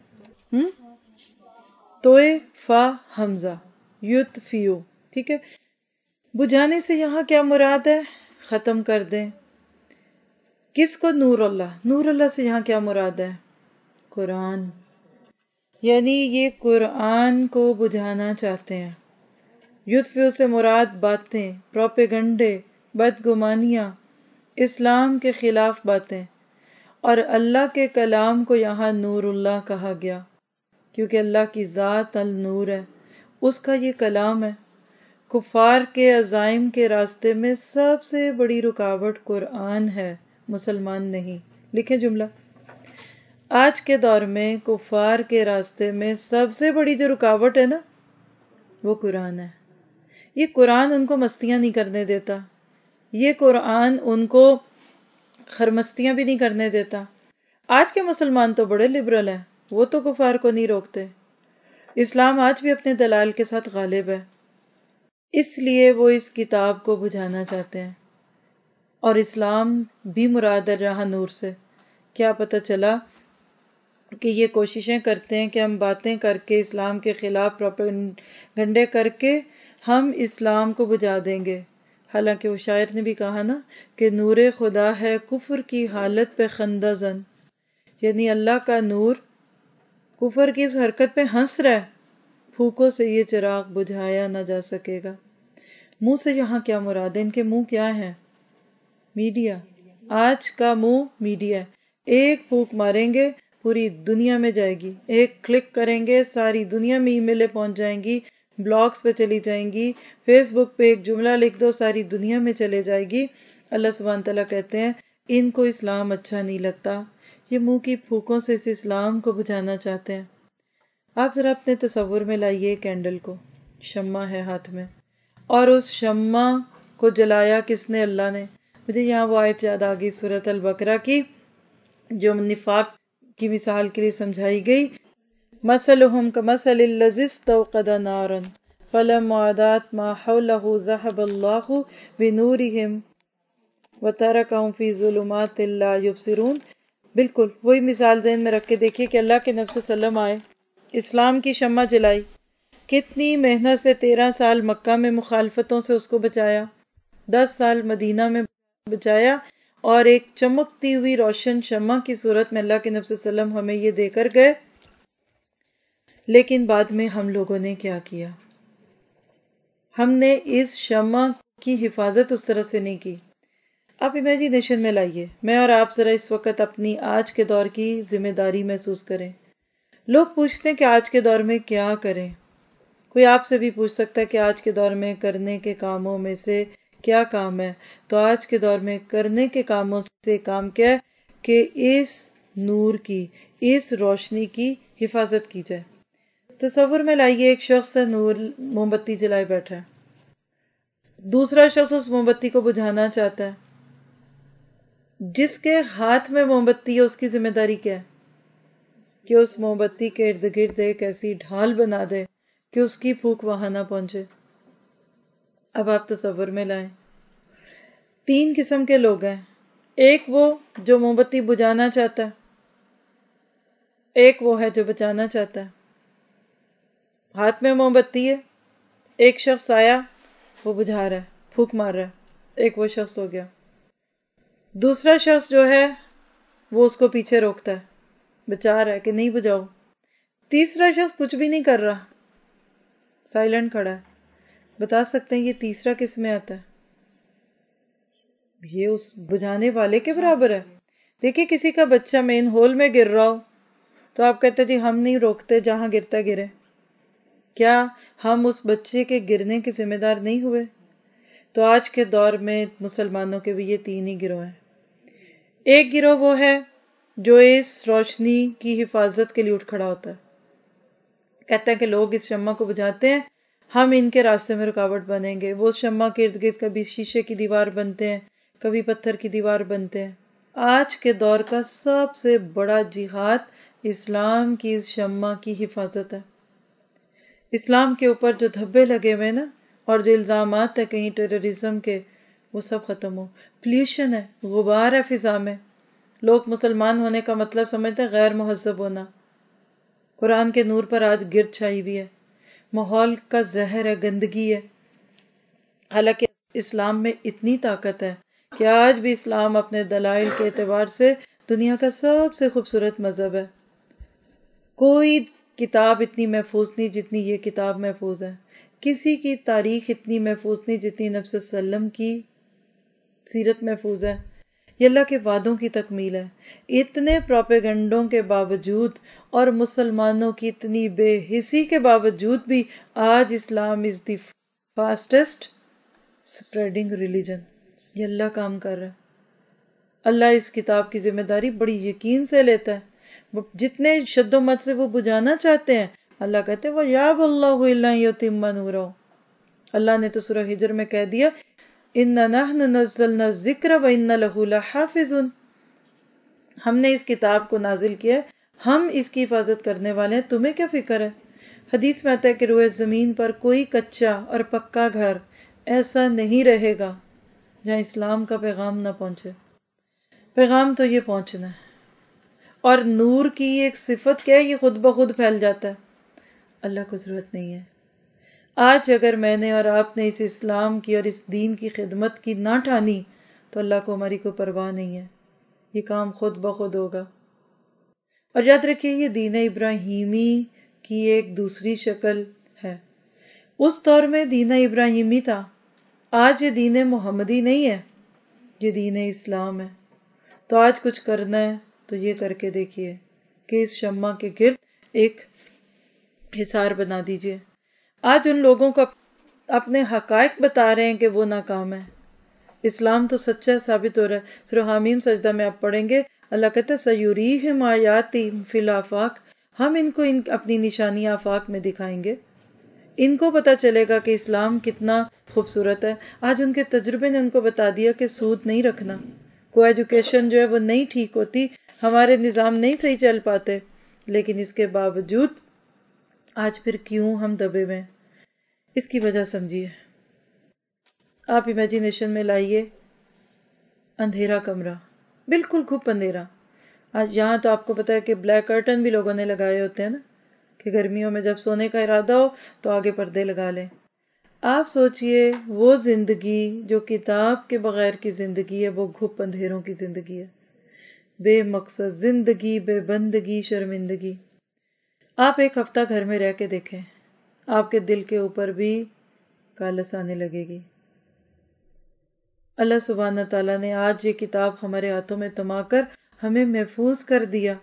توئے فا حمزہ، یطفئوا، ٹھیک ہے۔ بجھانے سے یہاں کیا مراد ہے؟ ختم کر دیں۔ کس کو؟ نور اللہ۔ نور اللہ سے یہاں کیا مراد ہے؟ قرآن، یعنی یہ قرآن کو بجھانا چاہتے ہیں۔ یطفئوا سے مراد باتیں، پروپیگنڈے، بدگمانیاں، اسلام کے خلاف باتیں، اور اللہ کے کلام کو یہاں نور اللہ کہا گیا۔ کیونکہ اللہ کی ذات النور ہے، اس کا یہ کلام ہے۔ کفار کے عزائم کے راستے میں سب سے بڑی رکاوٹ قرآن ہے، مسلمان نہیں۔ لکھیں جملہ، آج کے دور میں کفار کے راستے میں سب سے بڑی جو رکاوٹ ہے نا، وہ قرآن ہے۔ یہ قرآن ان کو مستیاں نہیں کرنے دیتا، یہ قرآن ان کو خرمستیاں بھی نہیں کرنے دیتا۔ آج کے مسلمان تو بڑے لبرل ہیں، وہ تو کفار کو نہیں روکتے۔ اسلام آج بھی اپنے دلائل کے ساتھ غالب ہے، اس لیے وہ اس کتاب کو بجھانا چاہتے ہیں۔ اور اسلام بھی مراد ہے راہ نور سے۔ کیا پتہ چلا کہ یہ کوششیں کرتے ہیں کہ ہم باتیں کر کے اسلام کے خلاف پروپیگنڈے کر کے ہم اسلام کو بجھا دیں گے۔ حالانکہ وہ شاعر نے بھی کہا نا کہ نور خدا ہے کفر کی حالت پہ خندہ زن، یعنی اللہ کا نور کفر کی اس حرکت پہ ہنس رہا ہے، پھوکوں سے یہ چراغ بجھایا نہ جا سکے گا۔ منہ سے یہاں کیا مراد ہے؟ ان کے منہ کیا ہیں؟ میڈیا۔ آج کا منہ میڈیا ہے۔ ایک پھونک ماریں گے پوری دنیا میں جائے گی، ایک کلک کریں گے ساری دنیا میں ای میلیں پہنچ جائیں گی، بلاگز پہ چلی جائیں گی، فیس بک پہ ایک جملہ لکھ دو ساری دنیا میں چلے جائے گی۔ اللہ سبحانہ تعالیٰ کہتے ہیں ان کو اسلام اچھا نہیں لگتا، یہ منہ کی پھونکوں سے اس اسلام کو بجھانا چاہتے ہیں۔ آپ ذرا اپنے تصور میں لائیے کینڈل کو، شمع ہے ہاتھ میں، اور اس شمع کو جلایا کس نے؟ اللہ نے۔ مجھے یہاں وہ آیت یاد آ گئی سورۃ البقرہ کی جو نفاق کی مثال کے لیے سمجھائی گئی، مثلہم کمثل الذی استوقد نارا فلما اضاءت ما حولہ ذہب اللہ بنورہم وترکہم فی ظلمات لا یبصرون۔ بالکل وہی مثال ذہن میں رکھ کے دیکھیے کہ اللہ کے نبی صلی اللہ علیہ وسلم آئے، اسلام کی شمع جلائی، کتنی محنت سے 13 سال مکہ میں مخالفتوں سے اس کو بچایا، 10 سال مدینہ میں بچایا، اور ایک چمکتی ہوئی روشن شمع کی صورت میں اللہ کے نبی صلی اللہ علیہ وسلم ہمیں یہ دے کر گئے۔ لیکن بعد میں ہم لوگوں نے کیا کیا؟ ہم نے اس شمع کی حفاظت اس طرح سے نہیں کی۔ آپ امیجینیشن میں لائیے، میں اور آپ ذرا اس وقت اپنی آج کے دور کی ذمہ داری محسوس کریں۔ لوگ پوچھتے ہیں کہ آج کے دور میں کیا کریں؟ کوئی آپ سے بھی پوچھ سکتا ہے کہ آج کے دور میں کرنے کے کاموں میں سے کیا کام ہے؟ تو آج کے دور میں کرنے کے کاموں سے کام کیا ہے کہ اس نور کی، اس روشنی کی حفاظت کی جائے۔ تصور میں لائیے ایک شخص نور موم بتی جلائے بیٹھا ہے، دوسرا شخص اس موم بتی کو بجھانا چاہتا ہے۔ جس کے ہاتھ میں موم بتی ہے اس کی ذمہ داری کیا ہے؟ کہ اس موم بتی کے ارد گرد ایک ایسی ڈھال بنا دے کہ اس کی پھونک وہاں نہ پہنچے۔ اب آپ تصور میں لائیں، 3 قسم کے لوگ ہیں، ایک وہ جو موم بتی بجھانا چاہتا ہے، ایک وہ ہے جو بچانا چاہتا ہے۔ ہاتھ میں موم بتی ہے، ایک شخص آیا وہ بجھا رہا ہے، پھونک مار رہا ہے، ایک وہ شخص ہو گیا۔ دوسرا شخص جو ہے وہ اس کو پیچھے روکتا ہے، بچا رہا ہے کہ نہیں بجاؤ۔ تیسرا شخص کچھ بھی نہیں کر رہا، سائلنٹ کھڑا ہے۔ بتا سکتے ہیں یہ تیسرا کس میں آتا ہے؟ یہ اس بجھانے والے کے برابر ہے۔ دیکھیے کسی کا بچہ مین ہول میں گر رہا ہو تو آپ کہتے جی ہم نہیں روکتے، جہاں گرتا گرے۔ کیا ہم اس بچے کے گرنے کے ذمہ دار نہیں ہوئے؟ تو آج کے دور میں مسلمانوں کے بھی یہ 3 ہی گروہ ہیں۔ ایک گروہ وہ ہے جو اس روشنی کی حفاظت کے لیے اٹھ کھڑا ہوتا ہے، کہتا ہے کہ لوگ اس شمع کو بجھاتے ہیں، ہم ان کے راستے میں رکاوٹ بنیں گے۔ وہ شمع کے ارد گرد کبھی شیشے کی دیوار بنتے ہیں، کبھی پتھر کی دیوار بنتے ہیں۔ آج کے دور کا سب سے بڑا جہاد اسلام کی اس شمع کی حفاظت ہے۔ اسلام کے اوپر جو دھبے لگے ہوئے نا اور جو الزامات ہیں کہیں ٹیررزم کے، وہ سب ختم ہو۔ پلیوشن ہے، غبار ہے فضا میں۔ لوگ مسلمان ہونے کا مطلب سمجھتے ہیں غیر مہذب ہونا۔ قرآن کے نور پر آج گرد چھائی ہوئی ہے، ماحول کا زہر ہے، گندگی ہے۔ حالانکہ اسلام میں اتنی طاقت ہے کہ آج بھی اسلام اپنے دلائل کے اعتبار سے دنیا کا سب سے خوبصورت مذہب ہے۔ کوئی کتاب اتنی محفوظ نہیں جتنی یہ کتاب محفوظ ہے، کسی کی تاریخ اتنی محفوظ نہیں جتنی نبی صلی اللہ علیہ وسلم کی سیرت محفوظ ہے۔ یہ اللہ کے وعدوں کی تکمیل ہے. اتنے پروپیگنڈوں کے باوجود اور مسلمانوں کی اتنی بے حسی کے باوجود بھی آج Islam is the fastest spreading religion. یہ اللہ کام کر رہا ہے. اللہ اس کتاب کی ذمہ داری بڑی یقین سے لیتا ہے. جتنے شد و مت سے وہ بجھانا چاہتے ہیں، اللہ کہتے ہیں وَيَأْبَى اللَّهُ إِلَّا أَن يُتِمَّ نُورَهُ. اللہ نے تو سورہ ہجر میں کہہ دیا إِنَّا نَحْنُ نَزَّلْنَا الذِّكْرَ وَإِنَّا لَهُ لَحَافِظُونَ. ہم نے اس کتاب کو نازل کیا ہے، ہم اس کی حفاظت کرنے والے ہیں، تمہیں کیا فکر ہے؟ حدیث میں آتا ہے کہ روئے زمین پر کوئی کچا اور پکا گھر ایسا نہیں رہے گا جہاں اسلام کا پیغام نہ پہنچے. پیغام تو یہ پہنچنا ہے. اور نور کی ایک صفت کیا ہے؟ یہ خود بخود پھیل جاتا ہے. اللہ کو ضرورت نہیں ہے. آج اگر میں نے اور آپ نے اس اسلام کی اور اس دین کی خدمت کی نہ ٹھانی تو اللہ کو ہماری کوئی پرواہ نہیں ہے. یہ کام خود بخود ہوگا. اور یاد رکھیے یہ دین ابراہیمی کی ایک دوسری شکل ہے. اس دور میں دین ابراہیمی تھا، آج یہ دین محمدی نہیں ہے، یہ دین اسلام ہے. تو آج کچھ کرنا ہے تو یہ کر کے دیکھیے کہ اس شمع کے گرد ایک حصار بنا دیجئے. آج ان لوگوں کو اپنے حقائق بتا رہے ہیں کہ وہ ناکام ہے. اسلام تو سچا ثابت ہو رہا ہے. سورہ حامیم سجدہ میں آپ پڑھیں گے اللہ کہتا ہے سَيُرِيهِمْ آيَاتِهِ فِي الْآفَاقِ. ہم ان کو اپنی نشانی آفاق میں دکھائیں گے. ان کو پتا چلے گا کہ اسلام کتنا خوبصورت ہے. آج ان کے تجربے نے ان کو بتا دیا کہ سود نہیں رکھنا، کو ایجوکیشن جو ہے وہ نہیں ٹھیک ہوتی، ہمارے نظام نہیں صحیح چل پاتے. لیکن اس کے باوجود آج پھر کیوں ہم دبے ہوئے ہیں؟ اس کی وجہ سمجھیے. آپ امیجینیشن میں لائیے اندھیرا کمرہ، بالکل گھپ اندھیرا. آج یہاں تو آپ کو پتا ہے کہ بلیک کرٹن بھی لوگوں نے لگائے ہوتے ہیں نا، کہ گرمیوں میں جب سونے کا ارادہ ہو تو آگے پردے لگا لیں. آپ سوچئے وہ زندگی جو کتاب کے بغیر کی زندگی ہے، وہ گھپ اندھیروں کی زندگی ہے، بے مقصد زندگی، بے بندگی، شرمندگی. آپ ایک ہفتہ گھر میں رہ کے دیکھیں، آپ کے دل کے اوپر بھی کالس آنے لگے گی. اللہ سبحانہ تعالیٰ نے آج یہ کتاب ہمارے ہاتھوں میں تما کر ہمیں محفوظ کر دیا.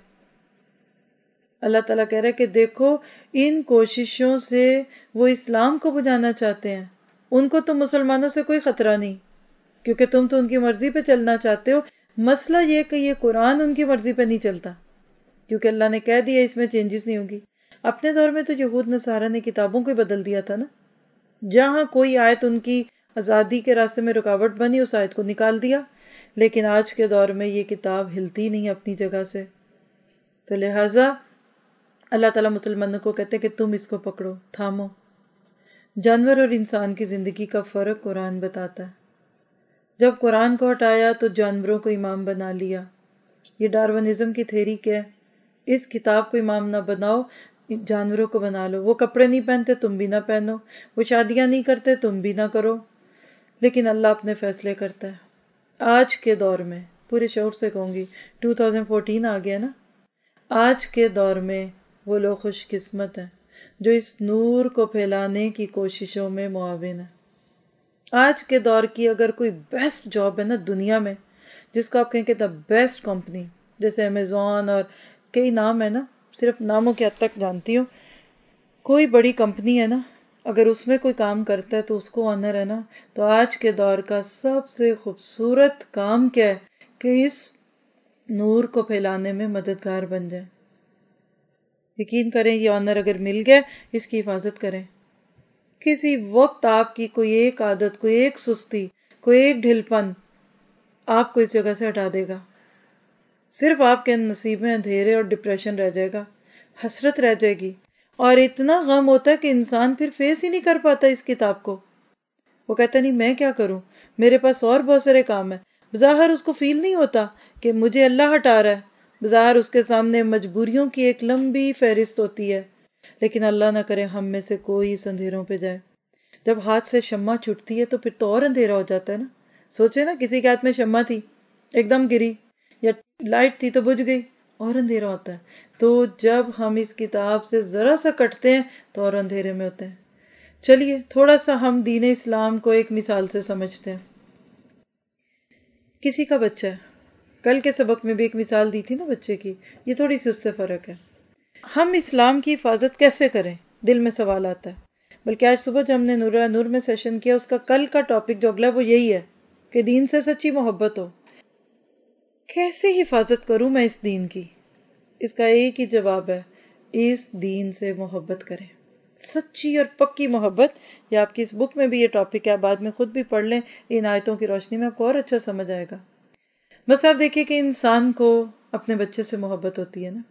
اللہ تعالیٰ کہہ رہا ہے کہ دیکھو ان کوششوں سے وہ اسلام کو بجھانا چاہتے ہیں، ان کو تو مسلمانوں سے کوئی خطرہ نہیں، کیونکہ تم تو ان کی مرضی پہ چلنا چاہتے ہو. مسئلہ یہ کہ یہ قرآن ان کی مرضی پہ نہیں چلتا، کیونکہ اللہ نے کہہ دیا اس میں چینجز نہیں ہوگی. اپنے دور میں تو یہود نصارہ نے کتابوں کو ہی بدل دیا تھا نا. جہاں کوئی آیت ان کی آزادی کے راستے میں رکاوٹ بنی اس آیت کو نکال دیا. لیکن آج کے دور میں یہ کتاب ہلتی نہیں اپنی جگہ سے. تو لہٰذا اللہ تعالیٰ مسلمانوں کو کہتے ہیں کہ تم اس کو پکڑو، تھامو. جانور اور انسان کی زندگی کا فرق قرآن بتاتا ہے. جب قرآن کو ہٹایا تو جانوروں کو امام بنا لیا. یہ ڈارونزم کی تھیری کیا ہے؟ اس کتاب کو امام نہ بناؤ، جانوروں کو بنا لو. وہ کپڑے نہیں پہنتے تم بھی نہ پہنو، وہ شادیاں نہیں کرتے تم بھی نہ کرو. لیکن اللہ اپنے فیصلے کرتا ہے. آج کے دور میں پورے شعور سے کہوں گی، 2014 آ گیا نا، آج کے دور میں وہ لوگ خوش قسمت ہیں جو اس نور کو پھیلانے کی کوششوں میں معاون ہیں. آج کے دور کی اگر کوئی بیسٹ جاب ہے نا دنیا میں، جس کو آپ کہیں کہ دا بیسٹ کمپنی، جیسے امیزون اور کئی نام ہے نا، صرف ناموں کی حد تک جانتی ہوں، کوئی بڑی کمپنی ہے نا، اگر اس میں کوئی کام کرتا ہے تو اس کو آنر ہے نا. تو آج کے دور کا سب سے خوبصورت کام کیا ہے کہ اس نور کو پھیلانے میں مددگار بن جائے. یقین کریں یہ آنر اگر مل گیا اس کی حفاظت کریں. کسی وقت آپ کی کوئی ایک عادت، کوئی ایک سستی، کوئی ایک ڈھل پن آپ کو اس جگہ سے ہٹا دے گا. صرف آپ کے نصیب میں اندھیرے اور ڈپریشن رہ جائے گا، حسرت رہ جائے گی. اور اتنا غم ہوتا ہے کہ انسان پھر فیس ہی نہیں کر پاتا اس کتاب کو. وہ کہتا نہیں میں کیا کروں، میرے پاس اور بہت سارے کام ہیں. بظاہر اس کو فیل نہیں ہوتا کہ مجھے اللہ ہٹا رہا ہے، بظاہر اس کے سامنے مجبوریوں کی ایک لمبی فہرست ہوتی ہے. لیکن اللہ نہ کرے ہم میں سے کوئی اس اندھیروں پہ جائے. جب ہاتھ سے شمع چھٹتی ہے تو پھر تو اور اندھیرا ہو جاتا ہے نا. سوچے نا کسی کے ہاتھ میں شمع تھی، ایک دم گری، یا لائٹ تھی تو بجھ گئی، اور اندھیرا ہوتا ہے. تو جب ہم اس کتاب سے ذرا سا کٹتے ہیں تو اور اندھیرے میں ہوتے ہیں. چلیے تھوڑا سا ہم دین اسلام کو ایک مثال سے سمجھتے ہیں. کسی کا بچہ ہے، کل کے سبق میں بھی ایک مثال دی تھی نا بچے کی، یہ تھوڑی سی اس سے فرق ہے۔ ہم اسلام کی حفاظت کیسے کریں، دل میں سوال آتا ہے۔ بلکہ آج صبح جو ہم نے نور نور میں سیشن کیا، اس کا کل کا ٹاپک جو اگلا وہ یہی ہے کہ دین سے سچی محبت ہو۔ کیسے حفاظت کروں میں اس دین کی؟ اس کا ایک ہی جواب ہے، اس دین سے محبت کریں، سچی اور پکی محبت۔ یہ آپ کی اس بک میں بھی یہ ٹاپک ہے، آپ بعد میں خود بھی پڑھ لیں، ان آیتوں کی روشنی میں آپ کو اور اچھا سمجھ آئے گا۔ بس آپ دیکھیں کہ انسان کو اپنے بچے سے محبت ہوتی ہے نا۔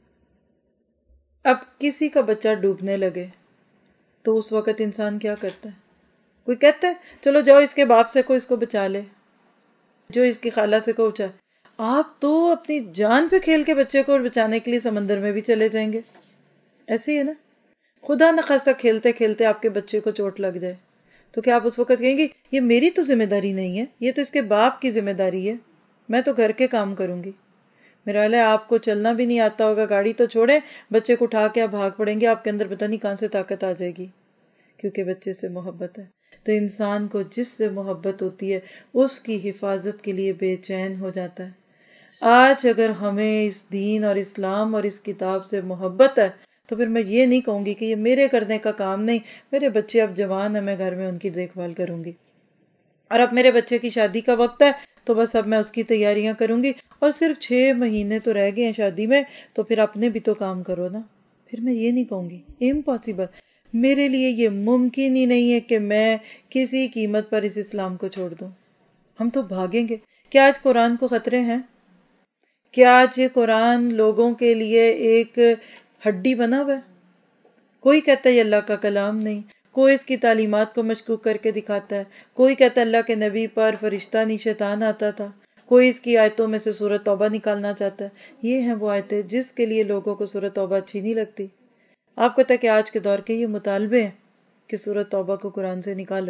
اب کسی کا بچہ ڈوبنے لگے تو اس وقت انسان کیا کرتا ہے؟ کوئی کہتا ہے چلو جاؤ اس کے باپ سے کو اس کو بچا لے، جو اس کی خالہ سے کو بچا۔ آپ تو اپنی جان پہ کھیل کے بچے کو بچانے کے لیے سمندر میں بھی چلے جائیں گے۔ ایسے ہی ہے نا، خدا نخواستہ کھیلتے کھیلتے آپ کے بچے کو چوٹ لگ جائے تو کیا آپ اس وقت کہیں گے یہ میری تو ذمہ داری نہیں ہے، یہ تو اس کے باپ کی ذمہ داری ہے، میں تو گھر کے کام کروں گی؟ میرا خیال ہے آپ کو چلنا بھی نہیں آتا ہوگا، گاڑی تو چھوڑے، بچے کو اٹھا کے آپ بھاگ پڑیں گے، آپ کے اندر پتہ نہیں کہاں سے طاقت آ جائے گی، کیونکہ بچے سے محبت ہے۔ تو انسان کو جس سے محبت ہوتی ہے اس کی حفاظت کے لیے بے چین ہو جاتا ہے۔ آج اگر ہمیں اس دین اور اسلام اور اس کتاب سے محبت ہے تو پھر میں یہ نہیں کہوں گی کہ یہ میرے کرنے کا کام نہیں، میرے بچے اب جوان ہیں، میں گھر میں ان کی دیکھ بھال کروں گی، اور اب میرے بچے کی شادی کا وقت ہے تو بس اب میں اس کی تیاریاں کروں گی، اور صرف 6 مہینے تو رہ گئے ہیں شادی میں، تو پھر اپنے بھی تو کام کرو نا۔ پھر میں یہ نہیں کہوں گی، امپاسبل، میرے لیے یہ ممکن ہی نہیں ہے کہ میں کسی قیمت پر اس اسلام کو چھوڑ دوں۔ ہم تو بھاگیں گے۔ کیا آج قرآن کو خطرے ہیں؟ کیا آج یہ قرآن لوگوں کے لیے ایک ہڈی بنا ہوا ہے؟ کوئی کہتا ہے یہ اللہ کا کلام نہیں، کوئی اس کی تعلیمات کو مشکوک کر کے دکھاتا ہے، کوئی کہتا ہے اللہ کے نبی پر فرشتہ نہیں شیطان آتا تھا، کوئی اس کی آیتوں میں سے سورۃ توبہ نکالنا چاہتا ہے۔ یہ ہیں وہ آیتیں جس کے لیے لوگوں کو سورۃ توبہ اچھی نہیں لگتی۔ آپ کو پتہ ہے کہ آج کے دور کے یہ مطالبے ہیں کہ سورۃ توبہ کو قرآن سے نکالو۔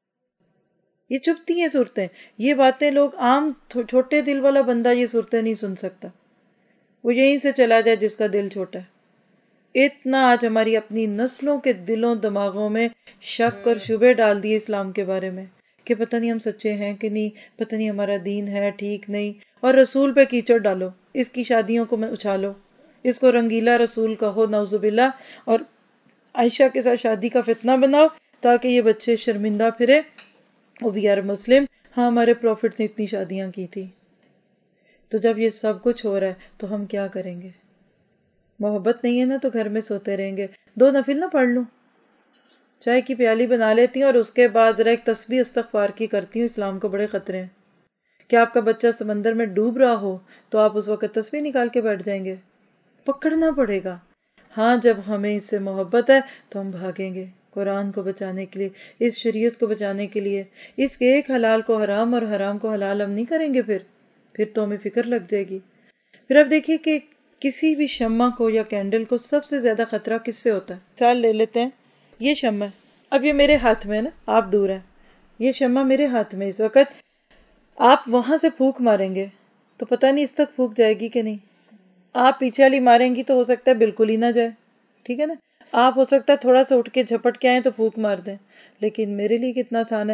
یہ چپتی ہیں صورتیں، یہ باتیں لوگ عام چھوٹے دل والا بندہ یہ صورتیں نہیں سن سکتا، وہ یہیں سے چلا جائے جس کا دل چھوٹا ہے۔ اتنا آج ہماری اپنی نسلوں کے دلوں دماغوں میں شک اور شبہ ڈال دیے اسلام کے بارے میں کہ پتہ نہیں ہم سچے ہیں کہ نہیں، پتہ نہیں ہمارا دین ہے ٹھیک نہیں، اور رسول پہ کیچڑ ڈالو، اس کی شادیوں کو میں اچھالو، اس کو رنگیلا رسول کہو نعوذ باللہ، اور عائشہ کے ساتھ شادی کا فتنہ بناؤ تاکہ یہ بچے شرمندہ پھرے، وہ بھی یار مسلم، ہاں ہمارے پروفٹ نے اتنی شادیاں کی تھی۔ تو جب یہ سب کچھ ہو رہا ہے تو ہم کیا کریں گے؟ محبت نہیں ہے نا تو گھر میں سوتے رہیں گے، 2 نفل نہ پڑھ لوں، چائے کی پیالی بنا لیتی ہوں اور اس کے بعد ذرا ایک تسبیح استغفار کی کرتی ہوں۔ اسلام کو بڑے خطرے ہیں۔ کیا آپ کا بچہ سمندر میں ڈوب رہا ہو تو آپ اس وقت تسبیح نکال کے بیٹھ جائیں گے؟ پکڑنا پڑے گا۔ ہاں جب ہمیں اس سے محبت ہے تو ہم بھاگیں گے قرآن کو بچانے کے لیے، اس شریعت کو بچانے کے لیے، اس کے ایک حلال کو حرام اور حرام کو حلال ہم نہیں کریں گے، پھر تو ہمیں فکر لگ جائے گی۔ پھر آپ دیکھیے کہ کسی بھی شمع کو یا کینڈل کو سب سے زیادہ خطرہ کس سے ہوتا ہے؟ مثال لے لیتے ہیں، یہ شمع ہے، اب یہ میرے ہاتھ میں ہے نا، آپ دور ہیں، یہ شمع میرے ہاتھ میں، اس وقت آپ وہاں سے پھونک ماریں گے تو پتہ نہیں اس تک پھونک جائے گی کہ نہیں، آپ پیچھے والی ماریں گی تو ہو سکتا ہے بالکل ہی نہ جائے، ٹھیک ہے نا، آپ ہو سکتا ہے تھوڑا سا اٹھ کے جھپٹ کے آئیں تو پھونک مار دیں، لیکن میرے لیے کتنا آسان ہے،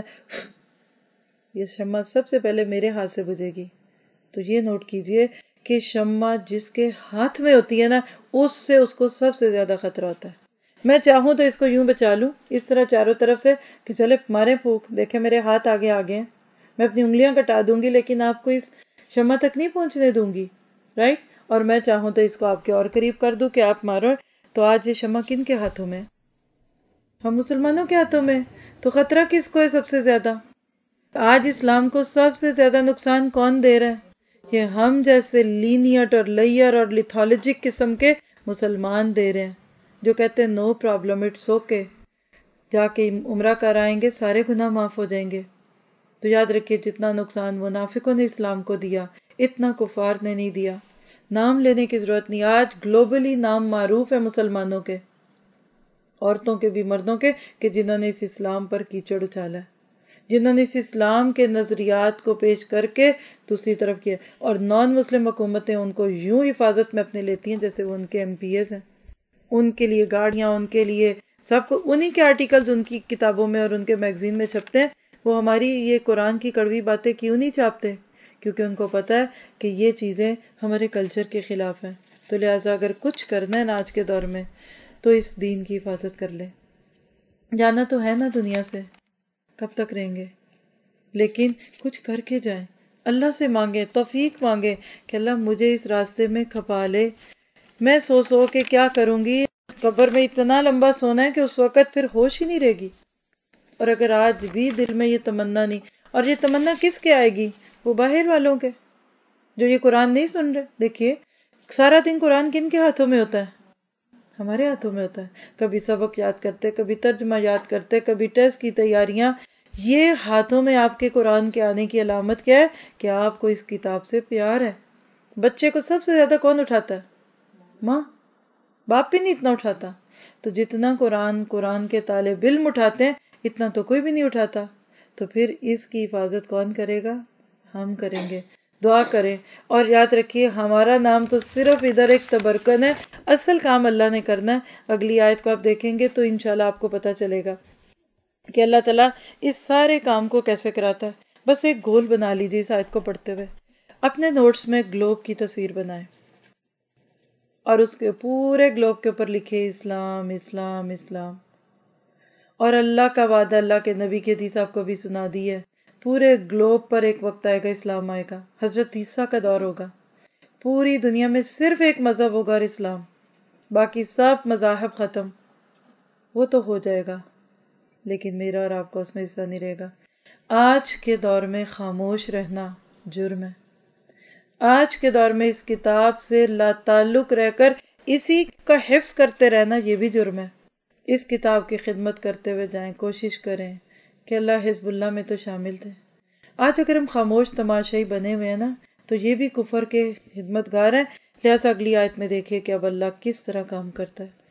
یہ شمع سب سے پہلے میرے ہاتھ سے بجھے گی۔ تو یہ نوٹ کیجئے کہ شمع جس کے ہاتھ میں ہوتی ہے نا، اس سے اس کو سب سے زیادہ خطرہ ہوتا ہے۔ میں چاہوں تو اس کو یوں بچا لوں اس طرح چاروں طرف سے کہ چلے مارے پھونک، دیکھیں میرے ہاتھ آگے آگے ہیں، میں اپنی انگلیاں کٹا دوں گی لیکن آپ کو اس شمع تک نہیں پہنچنے دوں گی، رائٹ؟ اور میں چاہوں تو اس کو آپ کے اور قریب کر دوں کہ آپ مارو۔ تو آج یہ شمع کن کے ہاتھوں میں؟ ہم مسلمانوں کے ہاتھوں میں۔ تو خطرہ کس کو ہے سب سے زیادہ؟ آج اسلام کو سب سے زیادہ نقصان کون دے رہا ہے؟ یہ ہم جیسے لینیٹ اور لیئر اور لیتھولوجک قسم کے مسلمان دے رہے ہیں، جو کہتے ہیں نو پرابلم، اٹس اوکے، جا کے عمرہ کر آئیں گے سارے گناہ معاف ہو جائیں گے۔ تو یاد رکھیے جتنا نقصان منافقوں نے اسلام کو دیا اتنا کفار نے نہیں دیا۔ نام لینے کی ضرورت نہیں، آج گلوبلی نام معروف ہے مسلمانوں کے، عورتوں کے بھی مردوں کے، کہ جنہوں نے اس اسلام پر کیچڑ اچھالا ہے، جنہوں نے اس اسلام کے نظریات کو پیش کر کے دوسری طرف کیا، اور نان مسلم حکومتیں ان کو یوں حفاظت میں اپنے لیتی ہیں جیسے وہ ان کے ایم پی ایز ہیں، ان کے لیے گاڑیاں، ان کے لیے سب کو، انہی کے آرٹیکلز ان کی کتابوں میں اور ان کے میگزین میں چھپتے ہیں، وہ ہماری یہ قرآن کی کڑوی باتیں کیوں نہیں چھاپتے کیونکہ ان کو پتہ ہے کہ یہ چیزیں ہمارے کلچر کے خلاف ہیں. تو لہٰذا اگر کچھ کرنا ہے نا آج کے دور میں تو اس دین کی حفاظت کر لیں. جانا تو ہے نا دنیا سے، کب تک رہیں گے، لیکن کچھ کر کے جائیں. اللہ سے مانگیں، توفیق مانگیں کہ اللہ مجھے اس راستے میں کھپا لے. میں سو کے کیا کروں گی، قبر میں اتنا لمبا سونا ہے کہ اس وقت پھر ہوش ہی نہیں رہے گی. اور اگر آج بھی دل میں یہ تمنا نہیں، اور یہ تمنا کس کے آئے گی؟ وہ باہر والوں کے جو یہ قرآن نہیں سن رہے. دیکھیے سارا دن قرآن کن کے ہاتھوں میں ہوتا ہے؟ ہمارے ہاتھوں میں ہوتا ہے. کبھی سبق یاد کرتے، کبھی ترجمہ یاد کرتے، کبھی ٹیسٹ کی تیاریاں. یہ ہاتھوں میں آپ کے قرآن کے آنے کی علامت کیا ہے؟ کہ آپ کو اس کتاب سے پیار ہے. بچے کو سب سے زیادہ کون اٹھاتا ہے؟ ماں. باپ بھی نہیں اتنا اٹھاتا. تو جتنا قرآن کے طالب علم اٹھاتے ہیں اتنا تو کوئی بھی نہیں اٹھاتا. تو پھر اس کی حفاظت کون کرے گا؟ ہم کریں گے. دعا کریں اور یاد رکھیے ہمارا نام تو صرف ادھر ایک تبرکن ہے، اصل کام اللہ نے کرنا ہے. اگلی آیت کو آپ دیکھیں گے تو انشاءاللہ آپ کو پتہ چلے گا کہ اللہ تعالیٰ اس سارے کام کو کیسے کراتا ہے. بس ایک گول بنا لیجیے اس آیت کو پڑھتے ہوئے. اپنے نوٹس میں گلوب کی تصویر بنائیں اور اس کے پورے گلوب کے اوپر لکھے اسلام اسلام اسلام. اور اللہ کا وعدہ، اللہ کے نبی کی حدیث آپ کو بھی سنا دی ہے، پورے گلوب پر ایک وقت آئے گا اسلام آئے گا. حضرت عیسیٰ کا دور ہوگا. پوری دنیا میں صرف ایک مذہب ہوگا اور اسلام، باقی سب مذاہب ختم. وہ تو ہو جائے گا لیکن میرا اور آپ کا اس میں حصہ نہیں رہے گا. آج کے دور میں خاموش رہنا جرم ہے. آج کے دور میں اس کتاب سے لا تعلق رہ کر اسی کا حفظ کرتے رہنا یہ بھی جرم ہے. اس کتاب کی خدمت کرتے ہوئے جائیں، کوشش کریں کہ اللہ حزب اللہ میں تو شامل تھے. آج اگر ہم خاموش تماشائی بنے ہوئے ہیں نا تو یہ بھی کفر کے خدمت گار ہیں. لہٰذا اگلی آیت میں دیکھیے کہ اب اللہ کس طرح کام کرتا ہے.